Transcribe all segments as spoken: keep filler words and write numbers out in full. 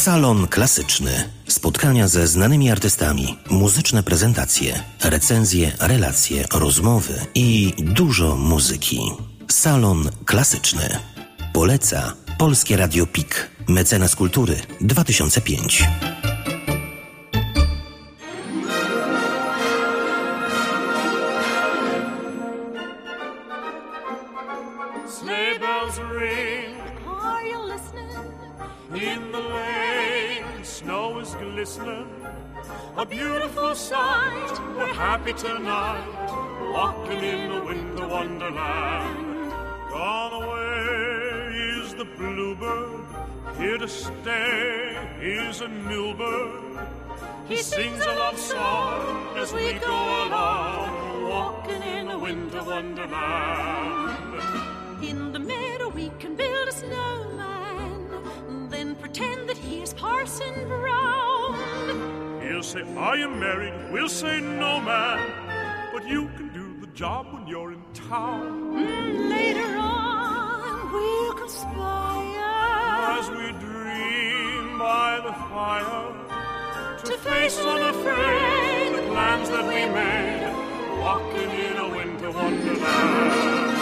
Salon Klasyczny. Spotkania ze znanymi artystami, muzyczne prezentacje, recenzje, relacje, rozmowy i dużo muzyki. Salon Klasyczny. Poleca Polskie Radio P I K. Mecenas Kultury dwa tysiące piąty. Sleigh bells ring. Are you listening? In the lane, snow is glistening. A beautiful sight. We're happy tonight, walking in a winter wonderland. Gone away is the bluebird, here to stay is a new bird. He sings a love song as we go along, walking in a winter wonderland. In the meadow we can build a snowman, then pretend that he is Parson Brown. He'll say, are you married? We'll say, no, man, but you can do the job when you're in town. Mm, later on we'll conspire as we dream by the fire to face unafraid the plans that we made, walking in a winter wonderland.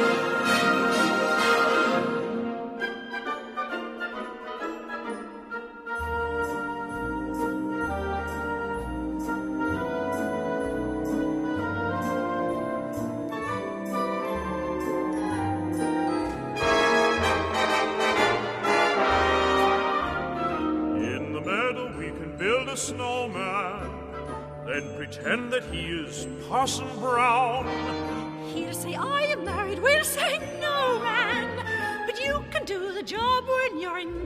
Snowman, then pretend that he is Parson Brown. He'll say, are you married? We'll say, no, man, but you can do the job when you're in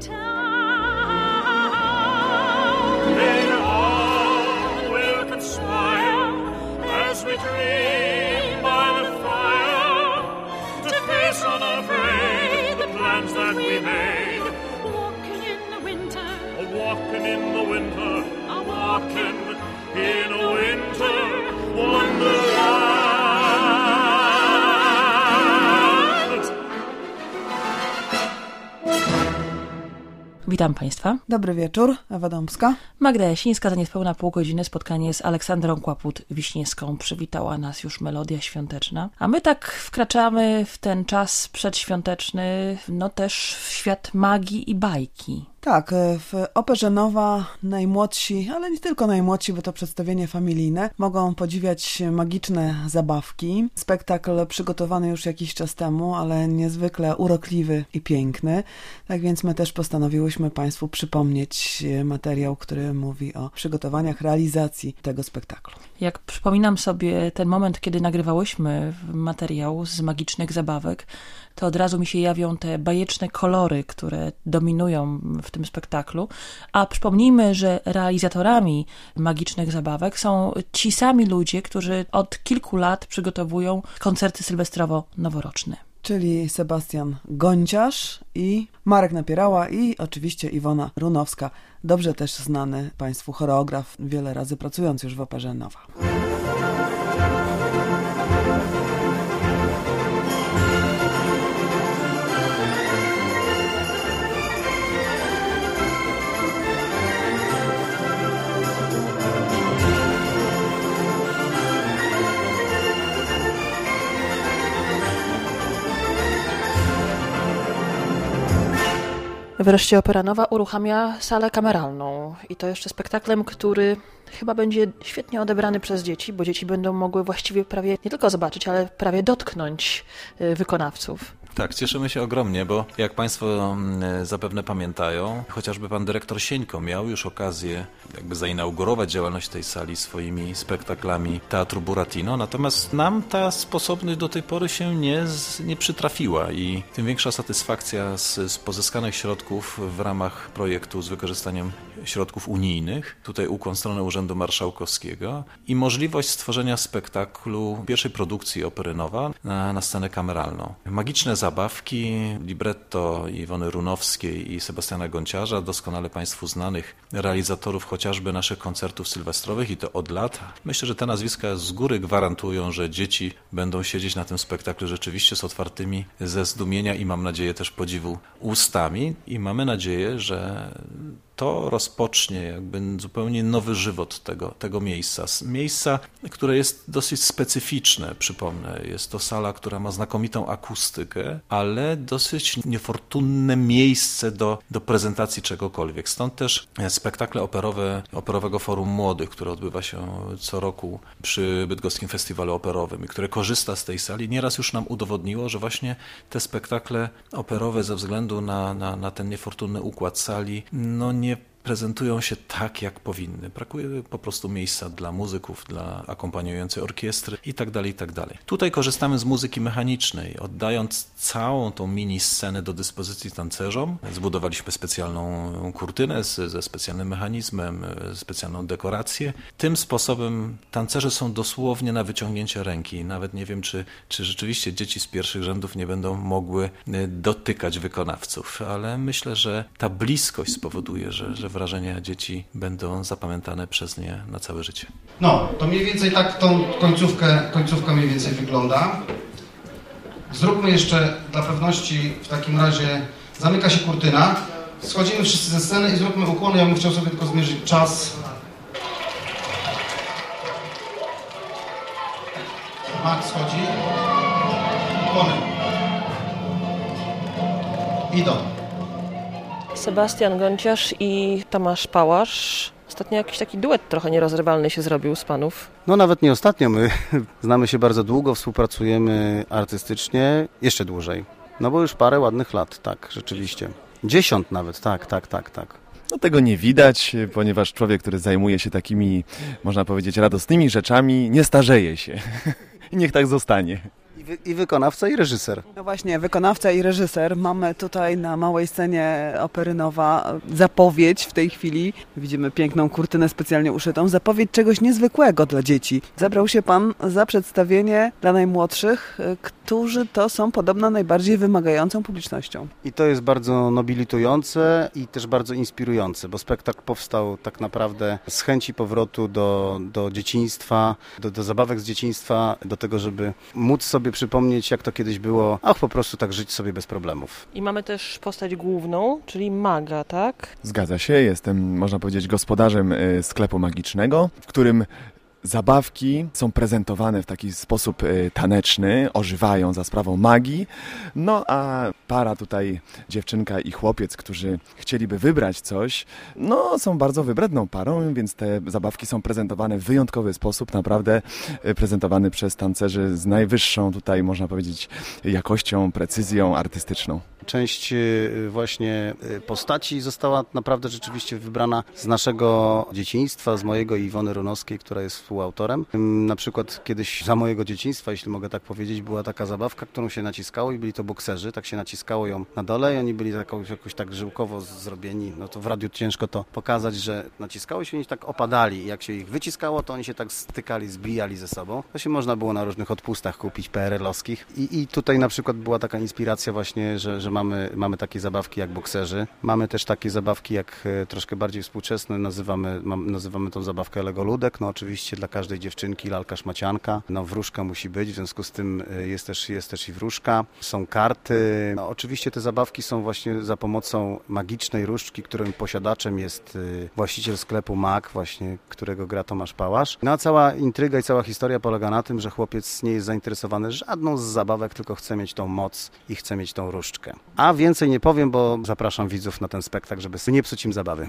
town. Later on we'll conspire as we dream by the fire to face unafraid the plans that we made, walking in the winter, walking in the winter, walking in a winter wonderland. Witam Państwa. Dobry wieczór, Ewa Dąbska. Magda Jasińska, za niespełna pół godziny spotkanie z Aleksandrą Kłaput-Wiśniewską. Przywitała nas już melodia świąteczna. A my tak wkraczamy w ten czas przedświąteczny, no też w świat magii i bajki. Tak, w Operze Nowa najmłodsi, ale nie tylko najmłodsi, bo to przedstawienie familijne, mogą podziwiać magiczne zabawki. Spektakl przygotowany już jakiś czas temu, ale niezwykle urokliwy i piękny. Tak więc my też postanowiłyśmy Państwu przypomnieć materiał, który mówi o przygotowaniach, realizacji tego spektaklu. Jak przypominam sobie ten moment, kiedy nagrywałyśmy materiał z magicznych zabawek, to od razu mi się jawią te bajeczne kolory, które dominują w tym spektaklu. A przypomnijmy, że realizatorami magicznych zabawek są ci sami ludzie, którzy od kilku lat przygotowują koncerty sylwestrowo-noworoczne. Czyli Sebastian Gonciarz i Marek Napierała i oczywiście Iwona Runowska, dobrze też znany Państwu choreograf, wiele razy pracujący już w Operze Nowa. Wreszcie Opera Nowa uruchamia salę kameralną i to jeszcze spektaklem, który chyba będzie świetnie odebrany przez dzieci, bo dzieci będą mogły właściwie prawie nie tylko zobaczyć, ale prawie dotknąć wykonawców. Tak, cieszymy się ogromnie, bo jak Państwo zapewne pamiętają, chociażby pan dyrektor Sieńko miał już okazję jakby zainaugurować działalność tej sali swoimi spektaklami Teatru Buratino, natomiast nam ta sposobność do tej pory się nie, nie przytrafiła i tym większa satysfakcja z, z pozyskanych środków w ramach projektu z wykorzystaniem środków unijnych, tutaj ukłon w stronę Urzędu Marszałkowskiego i możliwość stworzenia spektaklu pierwszej produkcji Opery Nowa na, na scenę kameralną. Magiczne zabawki, libretto Iwony Runowskiej i Sebastiana Gonciarza, doskonale Państwu znanych realizatorów chociażby naszych koncertów sylwestrowych i to od lat. Myślę, że te nazwiska z góry gwarantują, że dzieci będą siedzieć na tym spektaklu rzeczywiście z otwartymi ze zdumienia i mam nadzieję też podziwu ustami i mamy nadzieję, że to rozpocznie jakby zupełnie nowy żywot tego, tego miejsca. Miejsca, które jest dosyć specyficzne, przypomnę. Jest to sala, która ma znakomitą akustykę, ale dosyć niefortunne miejsce do, do prezentacji czegokolwiek. Stąd też spektakle operowe Operowego Forum Młodych, które odbywa się co roku przy Bydgoskim Festiwalu Operowym i które korzysta z tej sali, nieraz już nam udowodniło, że właśnie te spektakle operowe ze względu na, na, na ten niefortunny układ sali, no nie prezentują się tak, jak powinny. Brakuje po prostu miejsca dla muzyków, dla akompaniującej orkiestry i tak dalej, i tak dalej. Tutaj korzystamy z muzyki mechanicznej, oddając całą tą mini scenę do dyspozycji tancerzom. Zbudowaliśmy specjalną kurtynę z, ze specjalnym mechanizmem, specjalną dekorację. Tym sposobem tancerze są dosłownie na wyciągnięcie ręki. Nawet nie wiem, czy, czy rzeczywiście dzieci z pierwszych rzędów nie będą mogły dotykać wykonawców, ale myślę, że ta bliskość spowoduje, że, że wrażenia dzieci będą zapamiętane przez nie na całe życie. No, to mniej więcej tak tą końcówkę, końcówka mniej więcej wygląda. Zróbmy jeszcze dla pewności w takim razie, zamyka się kurtyna, schodzimy wszyscy ze sceny i zróbmy ukłony. Ja bym chciał sobie tylko zmierzyć czas. Max schodzi. Ukłony. Idą. Sebastian Gonciarz i Tomasz Pałasz. Ostatnio jakiś taki duet trochę nierozerwalny się zrobił z panów. No nawet nie ostatnio, my znamy się bardzo długo, współpracujemy artystycznie jeszcze dłużej. No bo już parę ładnych lat, tak, rzeczywiście. Dziesiąt nawet, tak, tak, tak, tak. No tego nie widać, ponieważ człowiek, który zajmuje się takimi, można powiedzieć, radosnymi rzeczami, nie starzeje się. I niech tak zostanie. I, wy, I wykonawca, i reżyser. No właśnie, wykonawca i reżyser. Mamy tutaj na małej scenie Opery Nowa zapowiedź w tej chwili. Widzimy piękną kurtynę specjalnie uszytą. Zapowiedź czegoś niezwykłego dla dzieci. Zabrał się pan za przedstawienie dla najmłodszych, którzy to są podobno najbardziej wymagającą publicznością. I to jest bardzo nobilitujące i też bardzo inspirujące, bo spektakl powstał tak naprawdę z chęci powrotu do, do dzieciństwa, do, do zabawek z dzieciństwa, do tego, żeby móc sobie przypomnieć, jak to kiedyś było, ach, po prostu tak żyć sobie bez problemów. I mamy też postać główną, czyli maga, tak? Zgadza się, jestem, można powiedzieć, gospodarzem sklepu magicznego, w którym zabawki są prezentowane w taki sposób taneczny, ożywają za sprawą magii. No a para tutaj, dziewczynka i chłopiec, którzy chcieliby wybrać coś, no są bardzo wybredną parą, więc te zabawki są prezentowane w wyjątkowy sposób, naprawdę prezentowane przez tancerzy z najwyższą tutaj, można powiedzieć, jakością, precyzją artystyczną. Część właśnie postaci została naprawdę rzeczywiście wybrana z naszego dzieciństwa, z mojego i Iwony Runowskiej, która jest współautorem. Na przykład kiedyś za mojego dzieciństwa, jeśli mogę tak powiedzieć, była taka zabawka, którą się naciskało i byli to bokserzy, tak się naciskało ją na dole i oni byli taką, jakoś tak żyłkowo zrobieni, no to w radiu ciężko to pokazać, że naciskało się i oni tak opadali i jak się ich wyciskało, to oni się tak stykali, zbijali ze sobą. To się można było na różnych odpustach kupić P R L-owskich i, i tutaj na przykład była taka inspiracja właśnie, że, że Mamy, mamy takie zabawki jak bokserzy. Mamy też takie zabawki jak troszkę bardziej współczesne. Nazywamy, mam, nazywamy tą zabawkę Lego Ludek. No oczywiście dla każdej dziewczynki lalka szmacianka. No wróżka musi być, w związku z tym jest też, jest też i wróżka. Są karty. No oczywiście te zabawki są właśnie za pomocą magicznej różdżki, którym posiadaczem jest właściciel sklepu Mag, właśnie którego gra Tomasz Pałasz. No a cała intryga i cała historia polega na tym, że chłopiec nie jest zainteresowany żadną z zabawek, tylko chce mieć tą moc i chce mieć tą różdżkę. A więcej nie powiem, bo zapraszam widzów na ten spektakl, żeby nie psuć im zabawy.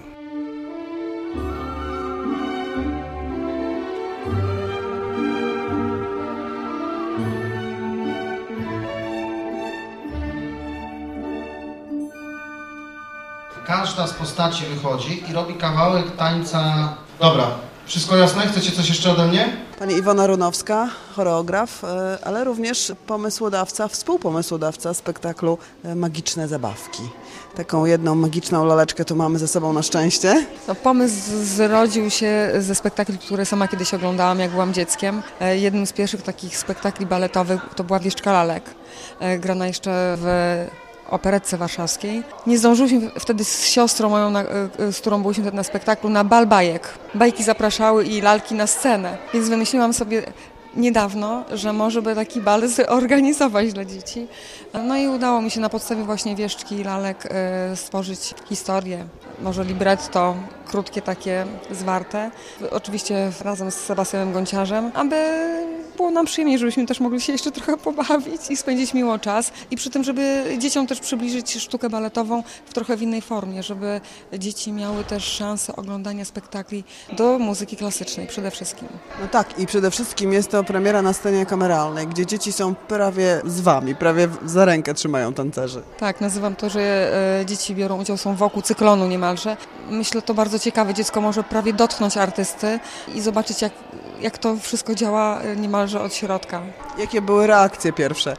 Każda z postaci wychodzi i robi kawałek tańca. Dobra, wszystko jasne? Chcecie coś jeszcze ode mnie? Pani Iwona Runowska, choreograf, ale również pomysłodawca, współpomysłodawca spektaklu Magiczne Zabawki. Taką jedną magiczną laleczkę tu mamy ze sobą na szczęście. No, pomysł zrodził się ze spektakli, które sama kiedyś oglądałam, jak byłam dzieckiem. Jednym z pierwszych takich spektakli baletowych to była Wieszczka lalek, grana jeszcze w operetce warszawskiej. Nie zdążyliśmy wtedy z siostrą moją, na, z którą byliśmy wtedy na spektaklu, na bal bajek. Bajki zapraszały i lalki na scenę, więc wymyśliłam sobie niedawno, że może by taki bal zorganizować dla dzieci. No i udało mi się na podstawie właśnie wieszczki i lalek y, stworzyć historię, może libretto, krótkie takie, zwarte. Oczywiście razem z Sebastianem Gonciarzem, aby było nam przyjemniej, żebyśmy też mogli się jeszcze trochę pobawić i spędzić miło czas. I przy tym, żeby dzieciom też przybliżyć sztukę baletową w trochę w innej formie, żeby dzieci miały też szansę oglądania spektakli do muzyki klasycznej przede wszystkim. No tak, i przede wszystkim jest to premiera na scenie kameralnej, gdzie dzieci są prawie z wami, prawie za rękę trzymają tancerzy. Tak, nazywam to, że e, dzieci biorą udział, są wokół cyklonu niemalże. Myślę, to bardzo ciekawe. Dziecko może prawie dotknąć artysty i zobaczyć, jak, jak to wszystko działa niemalże od środka. Jakie były reakcje pierwsze?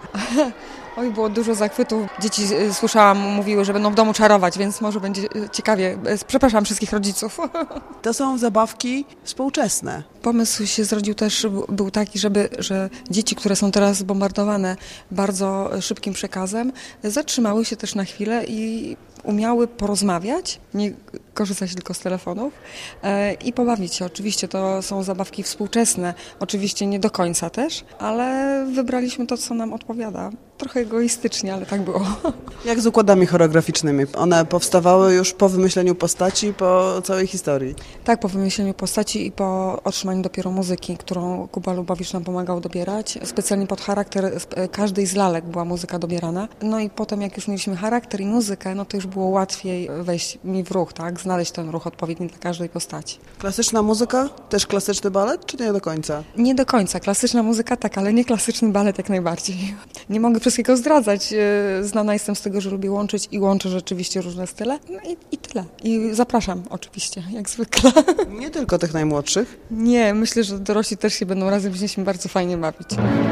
Oj, było dużo zachwytów. Dzieci, słyszałam, mówiły, że będą w domu czarować, więc może będzie ciekawie. Przepraszam wszystkich rodziców. To są zabawki współczesne. Pomysł się zrodził też, był taki, żeby, że dzieci, które są teraz bombardowane bardzo szybkim przekazem, zatrzymały się też na chwilę i umiały porozmawiać, nie korzystać tylko z telefonów e, i pobawić się. Oczywiście to są zabawki współczesne, oczywiście nie do końca też, ale wybraliśmy to, co nam odpowiada. Trochę egoistycznie, ale tak było. Jak z układami choreograficznymi? One powstawały już po wymyśleniu postaci, po całej historii? Tak, po wymyśleniu postaci i po otrzymaniu dopiero muzyki, którą Kuba Lubowicz nam pomagał dobierać. Specjalnie pod charakter każdej z lalek była muzyka dobierana. No i potem, jak już mieliśmy charakter i muzykę, no to już było łatwiej wejść mi w ruch, tak? Znaleźć ten ruch odpowiedni dla każdej postaci. Klasyczna muzyka? Też klasyczny balet, czy nie do końca? Nie do końca. Klasyczna muzyka tak, ale nie klasyczny balet jak najbardziej. Nie mogę wszystkiego zdradzać. Znana jestem z tego, że lubię łączyć i łączę rzeczywiście różne style. No i, i tyle. I zapraszam oczywiście, jak zwykle. Nie tylko tych najmłodszych? Nie, myślę, że dorośli też się będą razem z dziećmi bardzo fajnie bawić.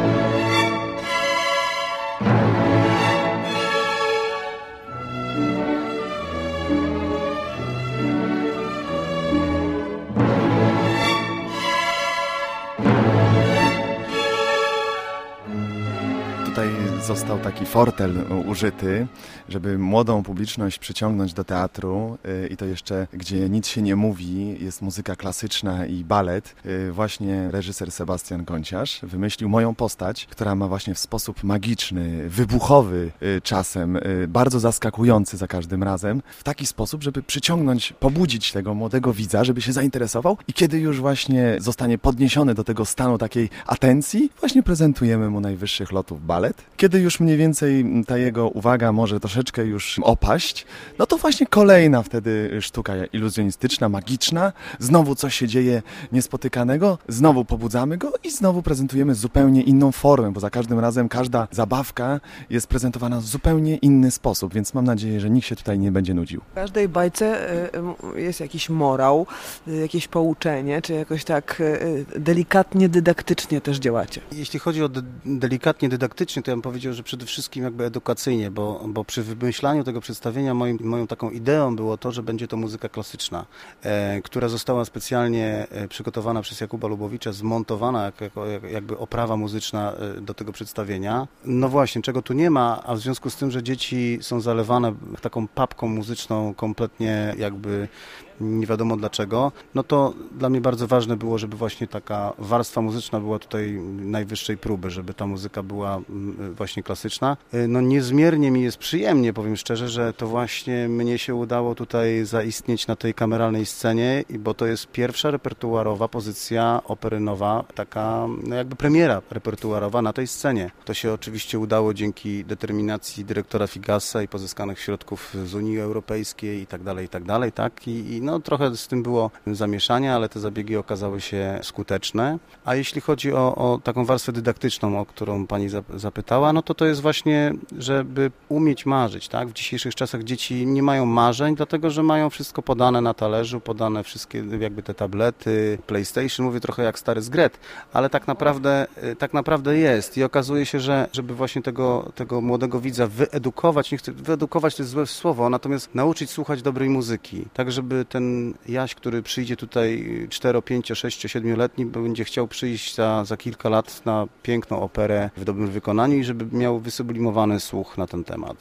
Tutaj został taki fortel użyty, żeby młodą publiczność przyciągnąć do teatru i to jeszcze, gdzie nic się nie mówi, jest muzyka klasyczna i balet. Właśnie reżyser Sebastian Gonciarz wymyślił moją postać, która ma właśnie w sposób magiczny, wybuchowy czasem, bardzo zaskakujący za każdym razem, w taki sposób, żeby przyciągnąć, pobudzić tego młodego widza, żeby się zainteresował i kiedy już właśnie zostanie podniesiony do tego stanu takiej atencji, właśnie prezentujemy mu najwyższych lotów balet. Kiedy już mniej więcej ta jego uwaga może troszeczkę już opaść, no to właśnie kolejna wtedy sztuka iluzjonistyczna, magiczna, znowu coś się dzieje niespotykanego, znowu pobudzamy go i znowu prezentujemy zupełnie inną formę, bo za każdym razem każda zabawka jest prezentowana w zupełnie inny sposób, więc mam nadzieję, że nikt się tutaj nie będzie nudził. W każdej bajce jest jakiś morał, jakieś pouczenie, czy jakoś tak delikatnie, dydaktycznie też działacie? Jeśli chodzi o de- delikatnie, dydaktycznie, to ja bym powiedział, że przede wszystkim jakby edukacyjnie, bo, bo przy wymyślaniu tego przedstawienia moim, moją taką ideą było to, że będzie to muzyka klasyczna, e, która została specjalnie przygotowana przez Jakuba Lubowicza, zmontowana jak, jako, jak, jakby oprawa muzyczna do tego przedstawienia. No właśnie, czego tu nie ma, a w związku z tym, że dzieci są zalewane taką papką muzyczną kompletnie jakby nie wiadomo dlaczego, no to dla mnie bardzo ważne było, żeby właśnie taka warstwa muzyczna była tutaj najwyższej próby, żeby ta muzyka była właśnie klasyczna. No niezmiernie mi jest przyjemnie, powiem szczerze, że to właśnie mnie się udało tutaj zaistnieć na tej kameralnej scenie, bo to jest pierwsza repertuarowa pozycja operynowa, taka no jakby premiera repertuarowa na tej scenie. To się oczywiście udało dzięki determinacji dyrektora Figasa i pozyskanych środków z Unii Europejskiej i tak dalej, i tak dalej, tak? I, i no trochę z tym było zamieszania, ale te zabiegi okazały się skuteczne. A jeśli chodzi o, o taką warstwę dydaktyczną, o którą pani zapytała, no to to jest właśnie, żeby umieć marzyć, tak? W dzisiejszych czasach dzieci nie mają marzeń, dlatego że mają wszystko podane na talerzu, podane wszystkie jakby te tablety, PlayStation, mówię trochę jak stary zgret, ale tak naprawdę, tak naprawdę jest i okazuje się, że żeby właśnie tego, tego młodego widza wyedukować, nie chcę, wyedukować to jest złe słowo, natomiast nauczyć słuchać dobrej muzyki, tak żeby ten Jaś, który przyjdzie tutaj cztero, pięcio, sześcio, siedmioletni, będzie chciał przyjść za, za kilka lat na piękną operę w dobrym wykonaniu i żeby miał wysublimowany słuch na ten temat.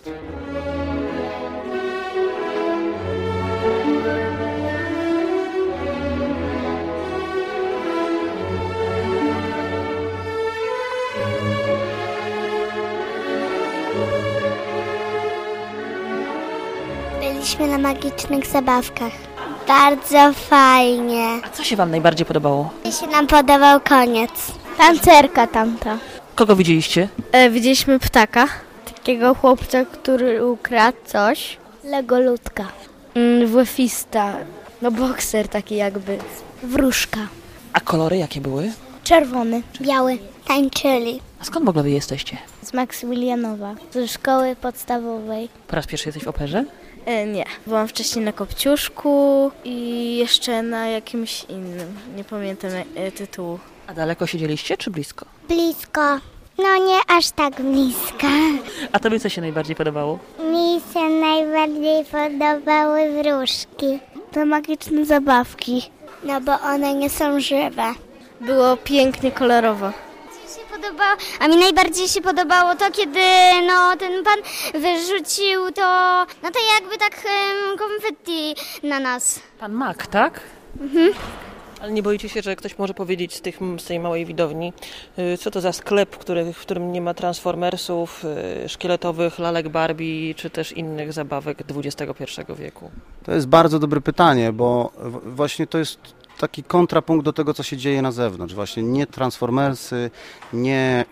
byliśmy na magicznych zabawkach. Bardzo fajnie. A co się wam najbardziej podobało? Mi się nam podobał koniec. Tancerka tamta. Kogo widzieliście? E, widzieliśmy ptaka. Takiego chłopca, który ukradł coś. Legolutka. Mm, Włefista. No bokser taki jakby. Wróżka. A kolory jakie były? Czerwony. Biały. Tańczyli. A skąd w ogóle wy jesteście? Z Maksymilianowa. Ze szkoły podstawowej. Po raz pierwszy jesteś w operze? E, nie. Byłam wcześniej na Kopciuszku i jeszcze na jakimś innym. Nie pamiętam e, tytułu. A daleko siedzieliście czy blisko? Blisko. No nie aż tak blisko. A tobie co się najbardziej podobało? Mi się najbardziej podobały wróżki. Te magiczne zabawki. No bo one nie są żywe. Było pięknie kolorowo. Się podobało, a mi najbardziej się podobało to, kiedy no, ten pan wyrzucił to, no to jakby tak um, konfetti na nas. Pan Mak, tak? Mhm. Ale nie boicie się, że ktoś może powiedzieć z, tych, z tej małej widowni, co to za sklep, który, w którym nie ma transformersów, szkieletowych, lalek Barbie, czy też innych zabawek dwudziestego pierwszego wieku? To jest bardzo dobre pytanie, bo właśnie to jest taki kontrapunkt do tego, co się dzieje na zewnątrz. Właśnie nie transformersy, nie...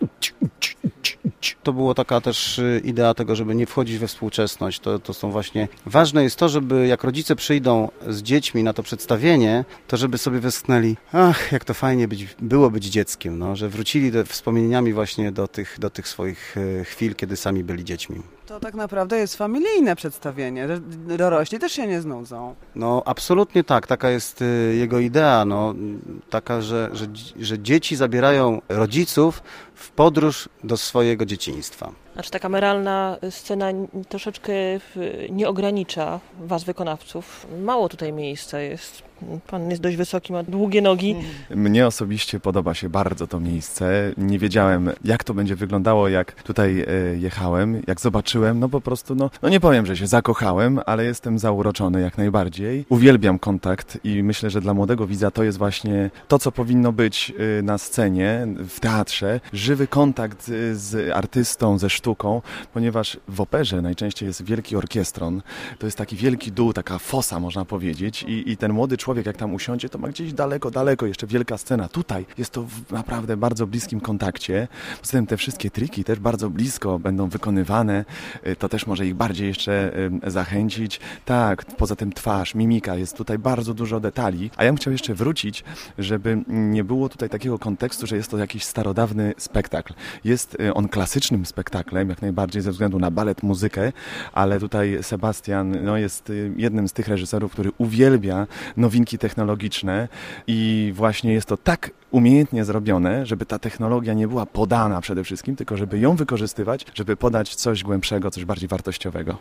To była taka też idea tego, żeby nie wchodzić we współczesność. To, to są właśnie... Ważne jest to, żeby jak rodzice przyjdą z dziećmi na to przedstawienie, to żeby sobie westchnęli, ach, jak to fajnie być, było być dzieckiem, no, że wrócili do, wspomnieniami właśnie do tych, do tych swoich chwil, kiedy sami byli dziećmi. To tak naprawdę jest familijne przedstawienie. Dorośli też się nie znudzą. No absolutnie tak, taka jest jego idea, no, taka, że, że, że dzieci zabierają rodziców w podróż do swojego dzieciństwa. Znaczy ta kameralna scena troszeczkę nie ogranicza was, wykonawców. Mało tutaj miejsca jest. Pan jest dość wysoki, ma długie nogi. Mnie osobiście podoba się bardzo to miejsce. Nie wiedziałem, jak to będzie wyglądało, jak tutaj jechałem, jak zobaczyłem. No po prostu, no, no nie powiem, że się zakochałem, ale jestem zauroczony jak najbardziej. Uwielbiam kontakt i myślę, że dla młodego widza to jest właśnie to, co powinno być na scenie, w teatrze. Żywy kontakt z artystą, ze sztuką, ponieważ w operze najczęściej jest wielki orkiestron. To jest taki wielki dół, taka fosa, można powiedzieć, i, i ten młody człowiek, jak tam usiądzie, to ma gdzieś daleko, daleko jeszcze wielka scena. Tutaj jest to w naprawdę bardzo bliskim kontakcie. Poza tym te wszystkie triki też bardzo blisko będą wykonywane. To też może ich bardziej jeszcze zachęcić. Tak, poza tym twarz, mimika, jest tutaj bardzo dużo detali. A ja bym chciał jeszcze wrócić, żeby nie było tutaj takiego kontekstu, że jest to jakiś starodawny spektakl. Jest on klasycznym spektaklem, jak najbardziej ze względu na balet, muzykę, ale tutaj Sebastian no, jest jednym z tych reżyserów, który uwielbia nowinki technologiczne i właśnie jest to tak umiejętnie zrobione, żeby ta technologia nie była podana przede wszystkim, tylko żeby ją wykorzystywać, żeby podać coś głębszego, coś bardziej wartościowego.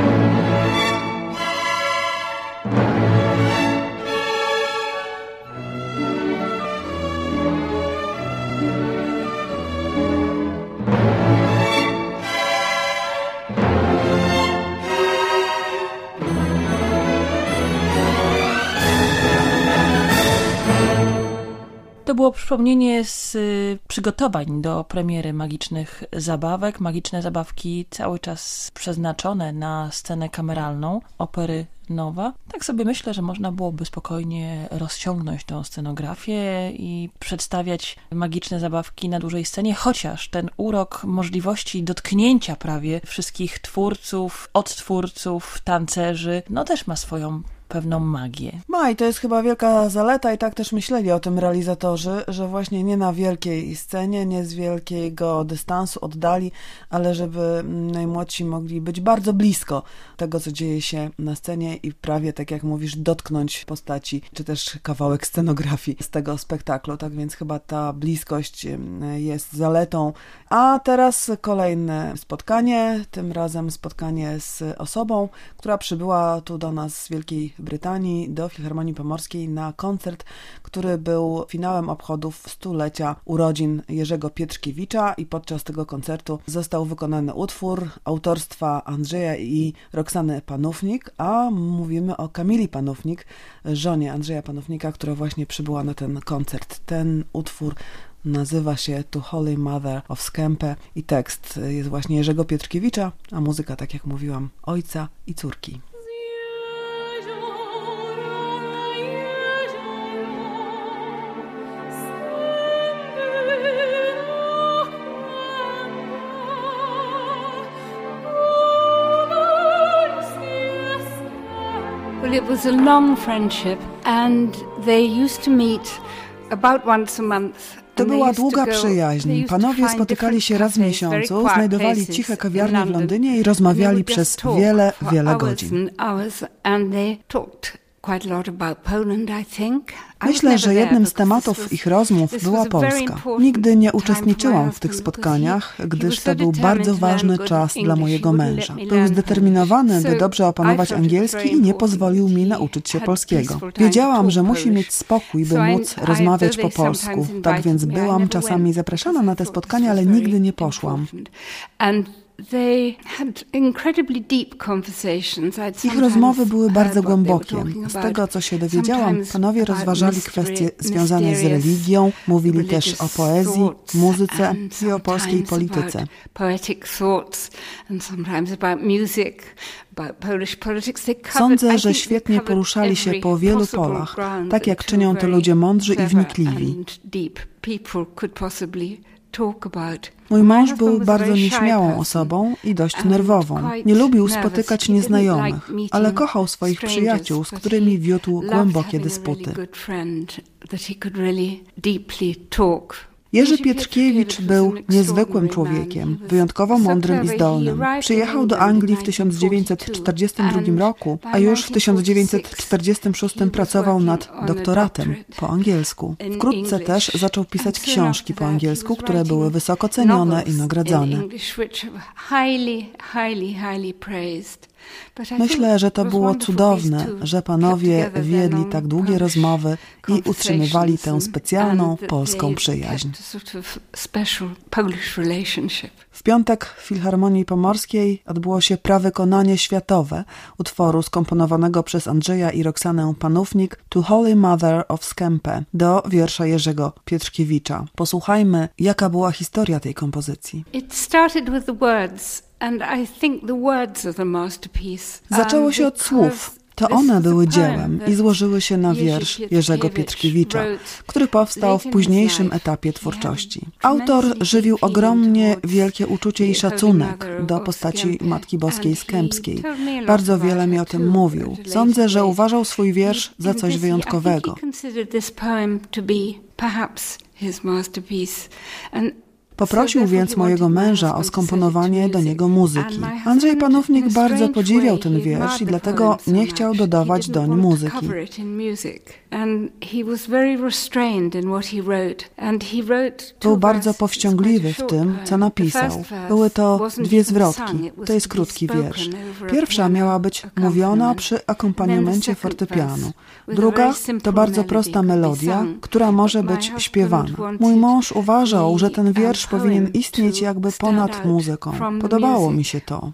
To było przypomnienie z przygotowań do premiery Magicznych Zabawek. Magiczne Zabawki cały czas przeznaczone na scenę kameralną Opery Nowa. Tak sobie myślę, że można byłoby spokojnie rozciągnąć tą scenografię i przedstawiać Magiczne Zabawki na dużej scenie, chociaż ten urok możliwości dotknięcia prawie wszystkich twórców, odtwórców, tancerzy, no też ma swoją pewną magię. Ma i to jest chyba wielka zaleta i tak też myśleli o tym realizatorzy, że właśnie nie na wielkiej scenie, nie z wielkiego dystansu, oddali, ale żeby najmłodsi mogli być bardzo blisko tego, co dzieje się na scenie i prawie, tak jak mówisz, dotknąć postaci, czy też kawałek scenografii z tego spektaklu. Tak więc chyba ta bliskość jest zaletą. A teraz kolejne spotkanie, tym razem spotkanie z osobą, która przybyła tu do nas z Wielkiej Brytanii, do Filharmonii Pomorskiej na koncert, który był finałem obchodów stulecia urodzin Jerzego Pietrzkiewicza i podczas tego koncertu został wykonany utwór autorstwa Andrzeja i Roxany Panównik, a mówimy o Kamili Panównik, żonie Andrzeja Panównika, która właśnie przybyła na ten koncert. Ten utwór nazywa się To Holy Mother of Skempe i tekst jest właśnie Jerzego Pietrzkiewicza, a muzyka, tak jak mówiłam, ojca i córki. Well, it was a long friendship and they used to meet about once a month. To była długa przyjaźń. Panowie spotykali się raz w miesiącu, znajdowali ciche kawiarnie w Londynie i rozmawiali przez wiele, wiele godzin. Myślę, że jednym z tematów ich rozmów była Polska. Nigdy nie uczestniczyłam w tych spotkaniach, gdyż to był bardzo ważny czas dla mojego męża. Był zdeterminowany, by dobrze opanować angielski i nie pozwolił mi nauczyć się polskiego. Wiedziałam, że musi mieć spokój, by móc rozmawiać po polsku. Tak więc byłam czasami zapraszana na te spotkania, ale nigdy nie poszłam. Ich rozmowy były bardzo głębokie. Z tego, co się dowiedziałam, panowie rozważali kwestie związane z religią, mówili też o poezji, muzyce i o polskiej polityce. Sądzę, że świetnie poruszali się po wielu polach, tak jak czynią to ludzie mądrzy i wnikliwi. Mój mąż był bardzo nieśmiałą osobą i dość nerwową. Nie lubił spotykać nieznajomych, ale kochał swoich przyjaciół, z którymi wiódł głębokie dysputy. Jerzy Pietrkiewicz był niezwykłym człowiekiem, wyjątkowo mądrym i zdolnym. Przyjechał do Anglii w tysiąc dziewięćset czterdziestym drugim roku, a już w tysiąc dziewięćset czterdziestym szóstym pracował nad doktoratem po angielsku. Wkrótce też zaczął pisać książki po angielsku, które były wysoko cenione i nagradzane. Myślę, że to było cudowne, że panowie wiedli tak długie rozmowy i utrzymywali tę specjalną polską przyjaźń. W piątek w Filharmonii Pomorskiej odbyło się prawykonanie światowe utworu skomponowanego przez Andrzeja i Roxanę Panównik To Holy Mother of Skempe do wiersza Jerzego Pietrkiewicza. Posłuchajmy, jaka była historia tej kompozycji. It started with the words. Zaczęło się od słów. To one były dziełem i złożyły się na wiersz Jerzego Pietrkiewicza, który powstał w późniejszym etapie twórczości. Autor żywił ogromnie wielkie uczucie i szacunek do postaci Matki Boskiej Skępskiej. Bardzo wiele mi o tym mówił. Sądzę, że uważał swój wiersz za coś wyjątkowego. Poprosił więc mojego męża o skomponowanie do niego muzyki. Andrzej Panównik bardzo podziwiał ten wiersz i dlatego nie chciał dodawać doń muzyki. Był bardzo powściągliwy w tym, co napisał. Były to dwie zwrotki. To jest krótki wiersz. Pierwsza miała być mówiona przy akompaniamencie fortepianu. Druga to bardzo prosta melodia, która może być śpiewana. Mój mąż uważał, że ten wiersz powinien istnieć jakby ponad muzyką. Podobało mi się to.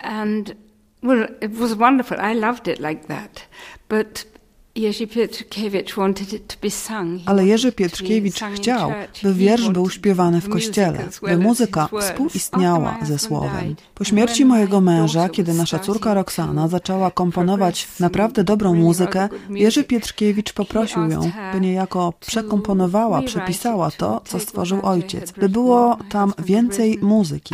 Ale Jerzy Pietrkiewicz chciał, by wiersz był śpiewany w kościele, by muzyka współistniała ze słowem. Po śmierci mojego męża, kiedy nasza córka Roxana zaczęła komponować naprawdę dobrą muzykę, Jerzy Pietrkiewicz poprosił ją, by niejako przekomponowała, przepisała to, co stworzył ojciec, by było tam więcej muzyki.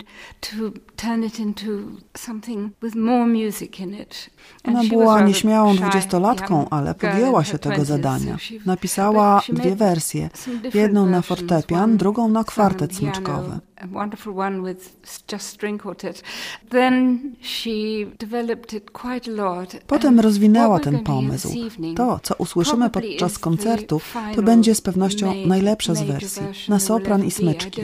Ona była nieśmiałą dwudziestolatką, ale podjęła się tego zadania. Napisała dwie wersje, jedną na fortepian, drugą na kwartet smyczkowy. Potem rozwinęła ten pomysł. To, co usłyszymy podczas koncertu, to będzie z pewnością najlepsza z wersji, na sopran i smyczki.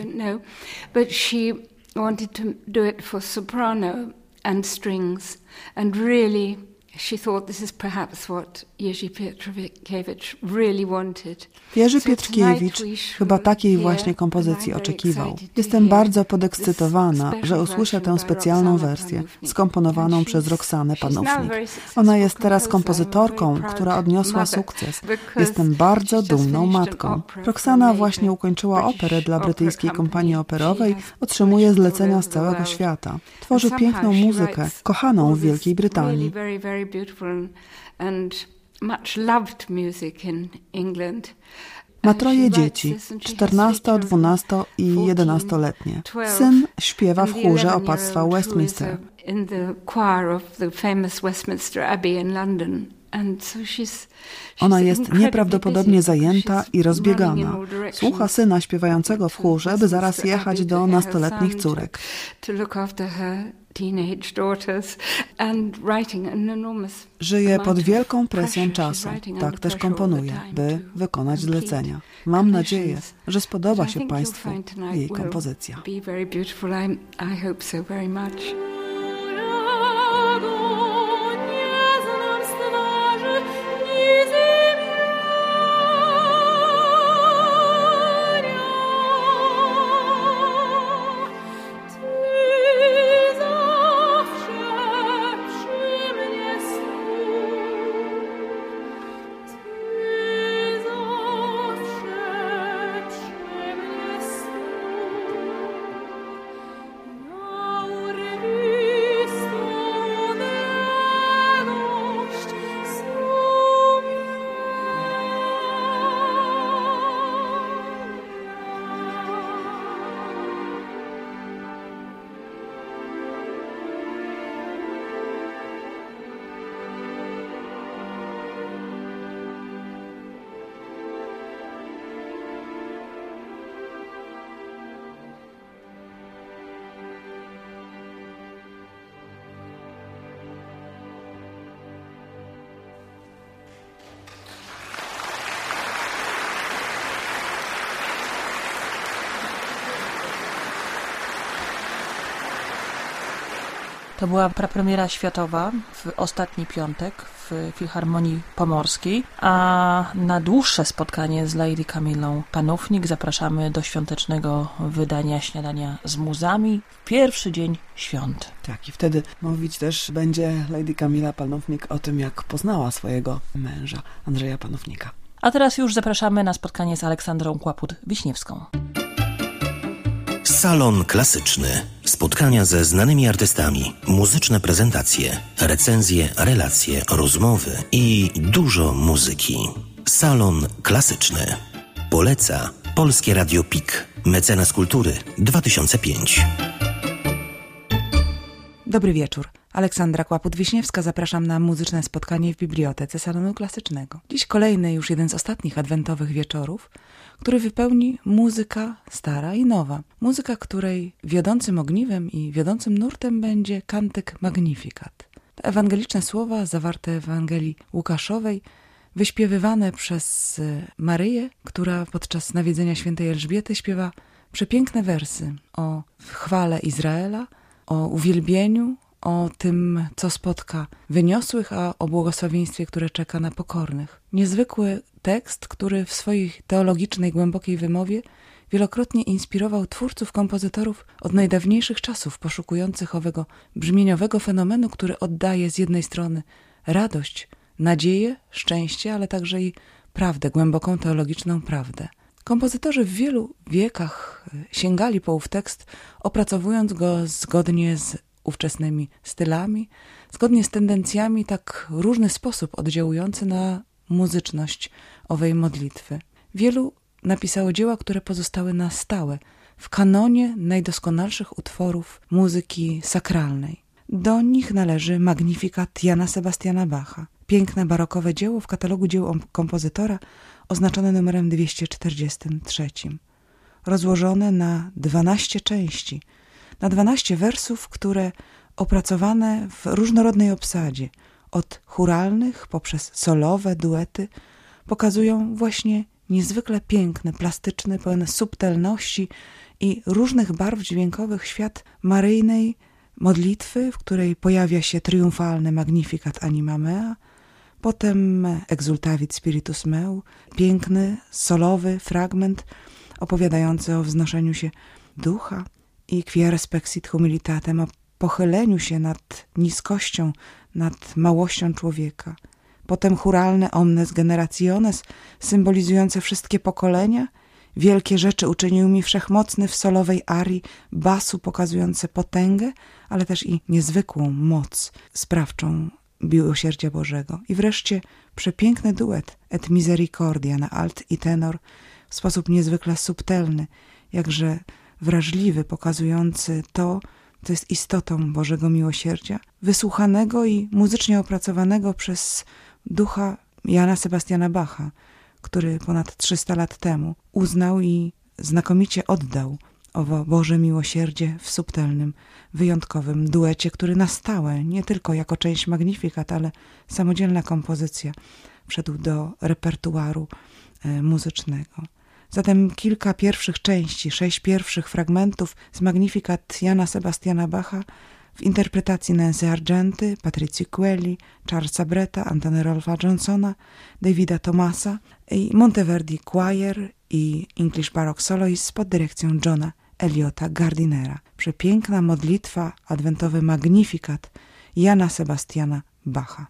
Wanted to do it for soprano and strings, and really she thought this is perhaps what Jerzy Pietrkiewicz really wanted. Jerzy Pietrkiewicz chyba takiej właśnie kompozycji oczekiwał. Jestem bardzo podekscytowana, że usłyszę tę specjalną wersję, skomponowaną przez Roxanę Panównik. Ona jest teraz kompozytorką, która odniosła sukces. Jestem bardzo dumną matką. Roxana właśnie ukończyła operę dla brytyjskiej kompanii operowej, otrzymuje zlecenia z całego świata. Tworzy piękną muzykę, kochaną w Wielkiej Brytanii. Much loved music in England. Ma troje dzieci, czternasto, dwunasto i jedenastoletnie. Syn śpiewa w chórze opactwa Westminster. In the choir of the famous Westminster Abbey in London. Ona jest nieprawdopodobnie zajęta i rozbiegana. Słucha syna śpiewającego w chórze, by zaraz jechać do nastoletnich córek. Żyje pod wielką presją czasu. Tak też komponuje, by wykonać zlecenia. Mam nadzieję, że spodoba się Państwu jej kompozycja. To była prapremiera światowa w ostatni piątek w Filharmonii Pomorskiej, a na dłuższe spotkanie z Lady Camillą Panównik zapraszamy do świątecznego wydania Śniadania z Muzami w pierwszy dzień świąt. Tak, i wtedy mówić też będzie Lady Camilla Panównik o tym, jak poznała swojego męża, Andrzeja Panównika. A teraz już zapraszamy na spotkanie z Aleksandrą Kłaput-Wiśniewską. Salon Klasyczny. Spotkania ze znanymi artystami, muzyczne prezentacje, recenzje, relacje, rozmowy i dużo muzyki. Salon Klasyczny. Poleca Polskie Radio P I K. Mecenas Kultury dwa tysiące piąty. Dobry wieczór. Aleksandra Kłaput-Wiśniewska, zapraszam na muzyczne spotkanie w Bibliotece Salonu Klasycznego. Dziś kolejny, już jeden z ostatnich adwentowych wieczorów, który wypełni muzyka stara i nowa. Muzyka, której wiodącym ogniwem i wiodącym nurtem będzie kantyk Magnificat. Te ewangeliczne słowa zawarte w Ewangelii Łukaszowej, wyśpiewywane przez Maryję, która podczas nawiedzenia świętej Elżbiety śpiewa przepiękne wersy o chwale Izraela, o uwielbieniu, o tym, co spotka wyniosłych, a o błogosławieństwie, które czeka na pokornych. Niezwykły tekst, który w swojej teologicznej, głębokiej wymowie wielokrotnie inspirował twórców, kompozytorów od najdawniejszych czasów, poszukujących owego brzmieniowego fenomenu, który oddaje z jednej strony radość, nadzieję, szczęście, ale także i prawdę, głęboką teologiczną prawdę. Kompozytorzy w wielu wiekach sięgali po ów tekst, opracowując go zgodnie z ówczesnymi stylami, zgodnie z tendencjami tak różny sposób oddziałujący na muzyczność owej modlitwy. Wielu napisało dzieła, które pozostały na stałe w kanonie najdoskonalszych utworów muzyki sakralnej. Do nich należy Magnificat Jana Sebastiana Bacha, piękne barokowe dzieło w katalogu dzieł kompozytora oznaczone numerem dwieście czterdzieści trzy, rozłożone na dwanaście części, na dwanaście wersów, które opracowane w różnorodnej obsadzie, od chóralnych poprzez solowe, duety, pokazują właśnie niezwykle piękny, plastyczny, pełen subtelności i różnych barw dźwiękowych świat maryjnej modlitwy, w której pojawia się triumfalny Magnificat Anima Mea, potem Exultavit Spiritus Meu, piękny, solowy fragment opowiadający o wznoszeniu się ducha i Quia Respexit Humilitatem, o pochyleniu się nad niskością, nad małością człowieka. Potem chóralne Omnes Generationes, symbolizujące wszystkie pokolenia. Wielkie rzeczy uczynił mi Wszechmocny w solowej arii, basu pokazujące potęgę, ale też i niezwykłą moc sprawczą miłosierdzia Bożego. I wreszcie przepiękny duet Et Misericordia na alt i tenor w sposób niezwykle subtelny, jakże wrażliwy, pokazujący to, co jest istotą Bożego Miłosierdzia, wysłuchanego i muzycznie opracowanego przez ducha Jana Sebastiana Bacha, który ponad trzysta lat temu uznał i znakomicie oddał owo Boże Miłosierdzie w subtelnym, wyjątkowym duecie, który na stałe, nie tylko jako część Magnificat, ale samodzielna kompozycja, wszedł do repertuaru e, muzycznego. Zatem kilka pierwszych części, sześć pierwszych fragmentów z Magnificat Jana Sebastiana Bacha w interpretacji Nancy Argenty, Patrycji Quelli, Charlesa Bretta, Antony Rolfa Johnsona, Davida Thomasa i Monteverdi Choir i English Baroque Soloists pod dyrekcją Johna Eliota Gardinera. Przepiękna modlitwa, adwentowy Magnificat Jana Sebastiana Bacha.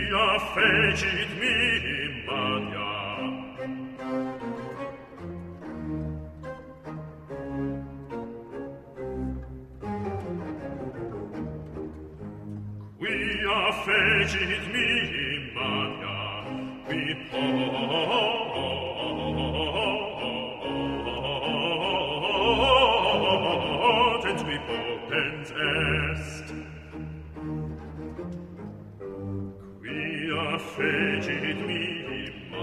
Quia fecit mihi magia. Quia fecit mihi magia, qui potens, qui potens est. Quia fecit mihi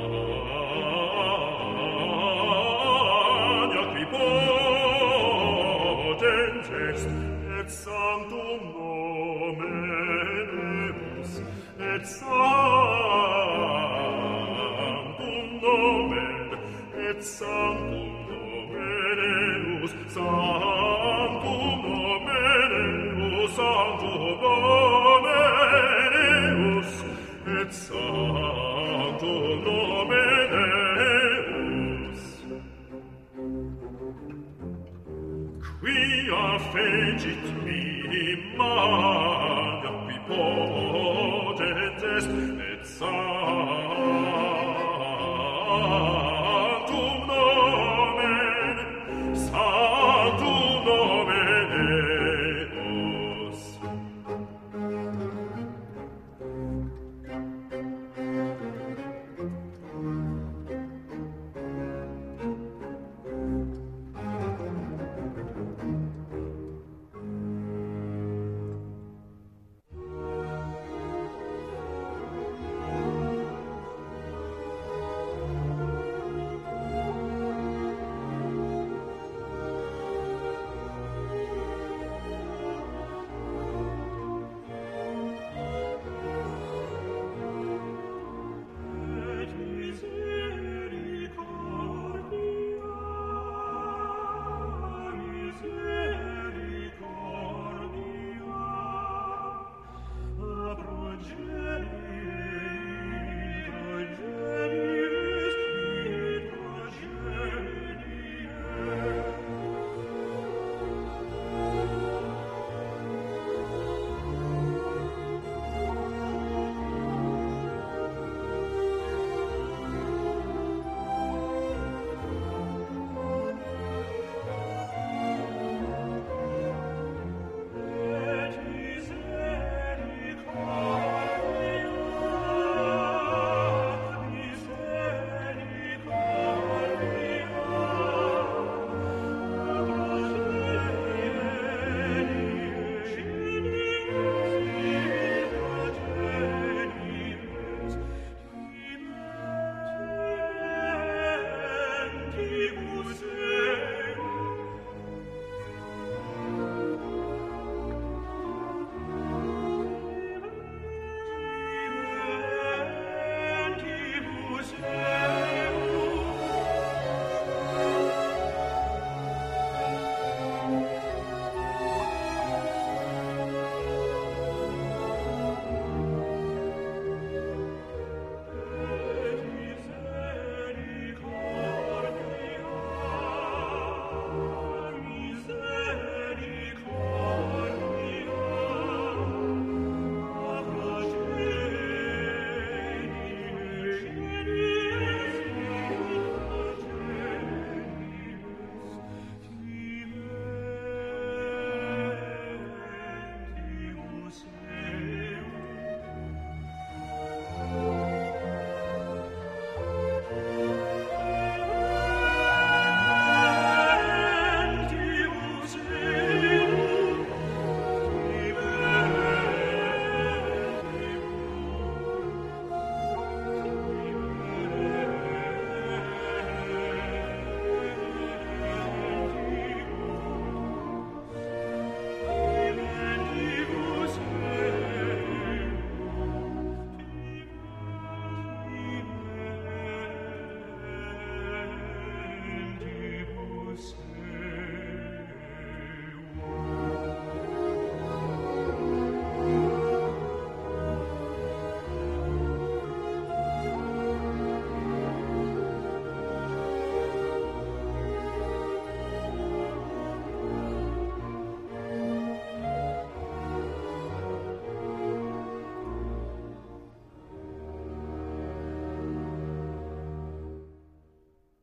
magia, qui potens est, et sanctum nomen eus, et sanctum nomen, et sanctum nomen eus, sanctum nomen eus, sanctum nomen eus, et sanctum nomen eus. Quia fecit mihi magia, qui potens est, et sanctum nomen, sanctum nomen eus.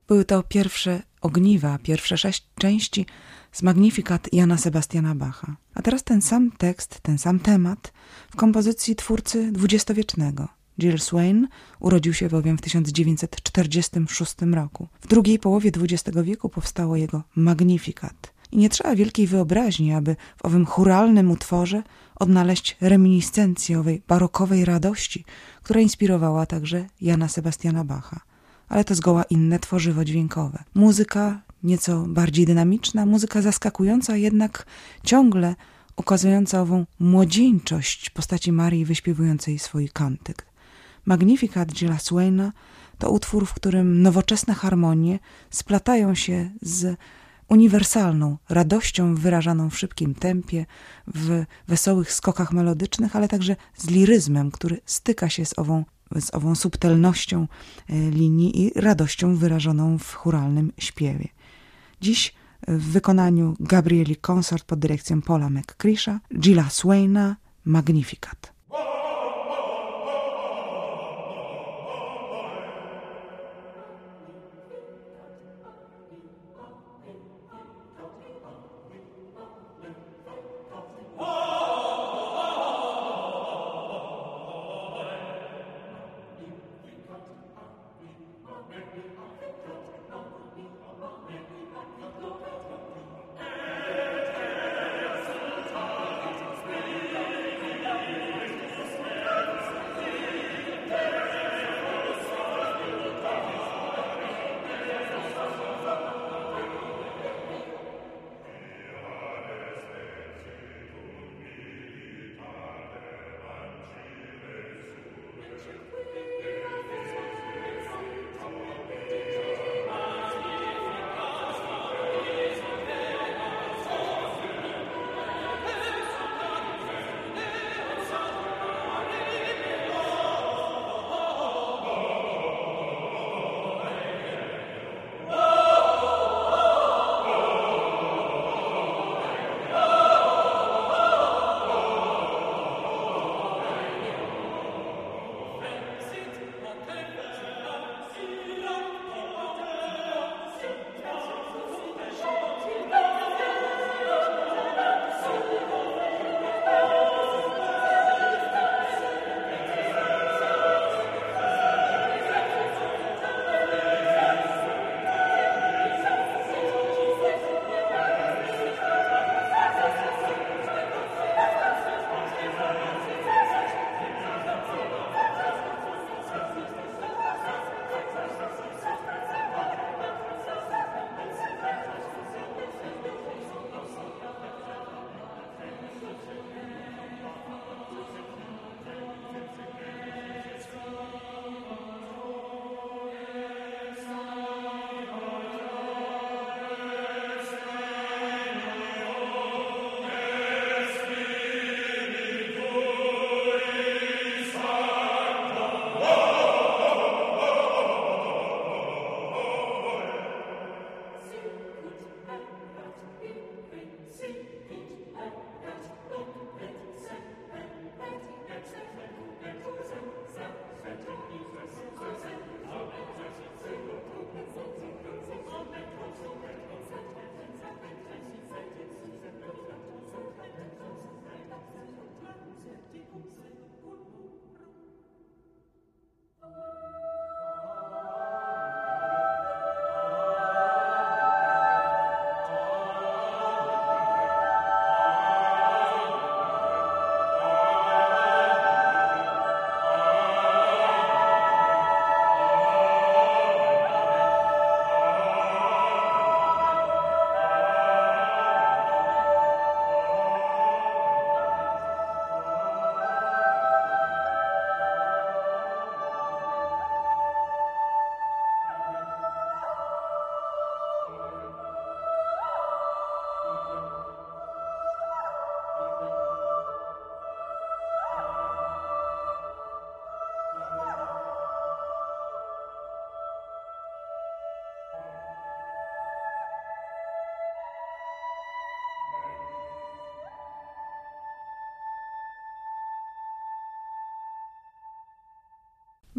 Były to pierwsze ogniwa, pierwsze sześć części z Magnificat Jana Sebastiana Bacha. A teraz ten sam tekst, ten sam temat w kompozycji twórcy dwudziestowiecznego. Gill Swain urodził się bowiem w tysiąc dziewięćset czterdziestym szóstym roku. W drugiej połowie dwudziestego wieku powstało jego Magnificat. I nie trzeba wielkiej wyobraźni, aby w owym chóralnym utworze odnaleźć reminiscencję owej barokowej radości, która inspirowała także Jana Sebastiana Bacha. Ale to zgoła inne tworzywo dźwiękowe. Muzyka nieco bardziej dynamiczna, muzyka zaskakująca, jednak ciągle ukazująca ową młodzieńczość postaci Marii wyśpiewującej swój kantyk. Magnificat Gilla Swaina to utwór, w którym nowoczesne harmonie splatają się z uniwersalną radością wyrażaną w szybkim tempie, w wesołych skokach melodycznych, ale także z liryzmem, który styka się z ową, z ową subtelnością linii i radością wyrażoną w chóralnym śpiewie. Dziś w wykonaniu Gabrieli Consort pod dyrekcją Paula McCrisha, Gilla Swaina, Magnificat.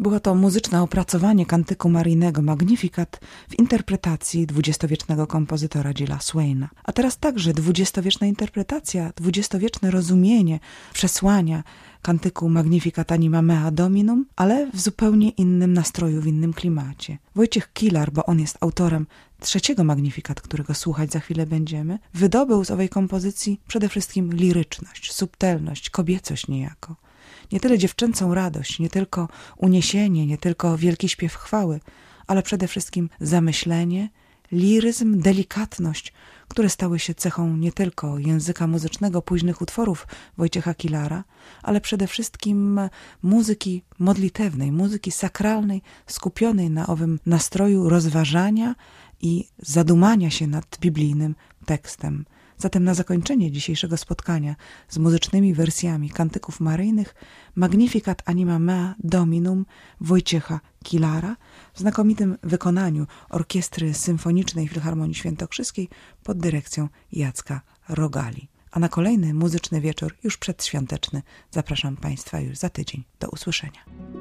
Było to muzyczne opracowanie kantyku maryjnego Magnificat w interpretacji dwudziestowiecznego kompozytora Gilla Swaina. A teraz także dwudziestowieczna interpretacja, dwudziestowieczne rozumienie przesłania kantyku Magnificat Anima Mea Dominum, ale w zupełnie innym nastroju, w innym klimacie. Wojciech Kilar, bo on jest autorem trzeciego Magnificat, którego słuchać za chwilę będziemy, wydobył z owej kompozycji przede wszystkim liryczność, subtelność, kobiecość niejako. Nie tyle dziewczęcą radość, nie tylko uniesienie, nie tylko wielki śpiew chwały, ale przede wszystkim zamyślenie, liryzm, delikatność, które stały się cechą nie tylko języka muzycznego późnych utworów Wojciecha Kilara, ale przede wszystkim muzyki modlitewnej, muzyki sakralnej, skupionej na owym nastroju rozważania i zadumania się nad biblijnym tekstem. Zatem na zakończenie dzisiejszego spotkania z muzycznymi wersjami kantyków maryjnych Magnificat Anima Mea Dominum Wojciecha Kilara w znakomitym wykonaniu Orkiestry Symfonicznej Filharmonii Świętokrzyskiej pod dyrekcją Jacka Rogali. A na kolejny muzyczny wieczór, już przedświąteczny, zapraszam Państwa już za tydzień. Do usłyszenia.